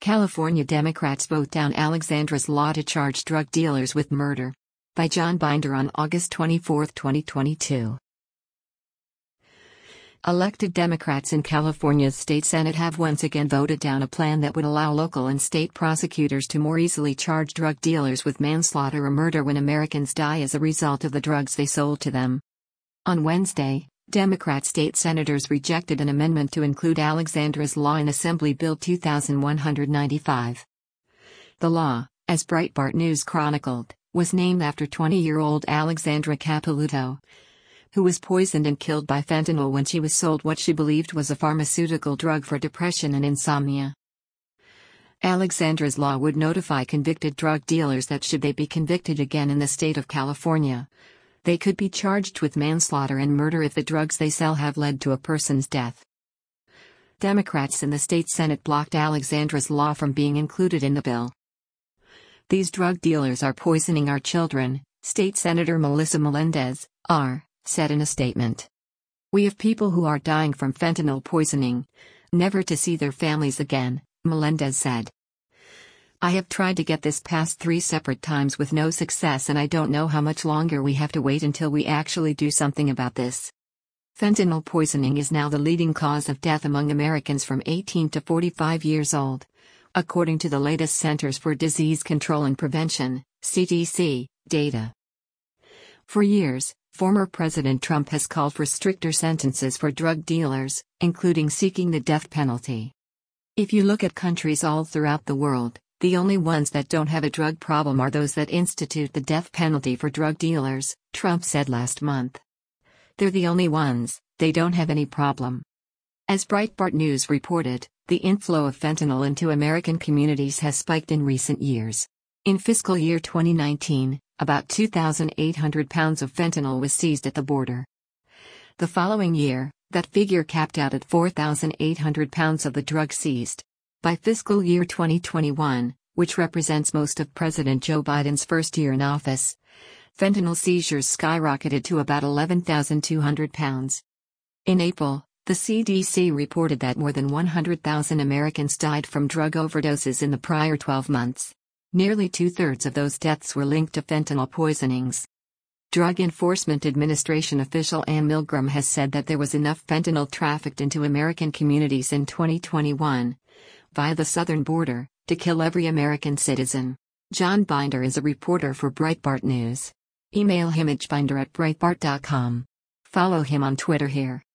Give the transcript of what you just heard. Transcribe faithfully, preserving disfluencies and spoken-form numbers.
California Democrats vote down Alexandra's law to charge drug dealers with murder. By John Binder on August twenty-fourth, twenty twenty-two. Elected Democrats in California's state Senate have once again voted down a plan that would allow local and state prosecutors to more easily charge drug dealers with manslaughter or murder when Americans die as a result of the drugs they sold to them. On Wednesday, Democrat state senators rejected an amendment to include Alexandra's law in Assembly Bill two thousand one hundred ninety-five. The law, as Breitbart News chronicled, was named after twenty-year-old Alexandra Capilouto, who was poisoned and killed by fentanyl when she was sold what she believed was a pharmaceutical drug for depression and insomnia. Alexandra's law would notify convicted drug dealers that should they be convicted again in the state of California, they could be charged with manslaughter and murder if the drugs they sell have led to a person's death. Democrats in the state Senate blocked Alexandra's law from being included in the bill. "These drug dealers are poisoning our children," State Senator Melissa Melendez, R., said in a statement. "We have people who are dying from fentanyl poisoning, never to see their families again," Melendez said. "I have tried to get this passed three separate times with no success, and I don't know how much longer we have to wait until we actually do something about this." Fentanyl poisoning is now the leading cause of death among Americans from eighteen to forty-five years old, according to the latest Centers for Disease Control and Prevention, C D C, data. For years, former President Trump has called for stricter sentences for drug dealers, including seeking the death penalty. If you look at countries all throughout the world, the only ones that don't have a drug problem are those that institute the death penalty for drug dealers, Trump said last month. They're the only ones, they don't have any problem. As Breitbart News reported, the inflow of fentanyl into American communities has spiked in recent years. In fiscal year twenty nineteen, about two thousand eight hundred pounds of fentanyl was seized at the border. The following year, that figure capped out at four thousand eight hundred pounds of the drug seized. By fiscal year twenty twenty-one, which represents most of President Joe Biden's first year in office, fentanyl seizures skyrocketed to about eleven thousand two hundred pounds. In April, the C D C reported that more than one hundred thousand Americans died from drug overdoses in the prior twelve months. Nearly two-thirds of those deaths were linked to fentanyl poisonings. Drug Enforcement Administration official Ann Milgram has said that there was enough fentanyl trafficked into American communities in twenty twenty-one, via the southern border, to kill every American citizen. John Binder is a reporter for Breitbart News. Email him at binder at breitbart dot com. Follow him on Twitter here.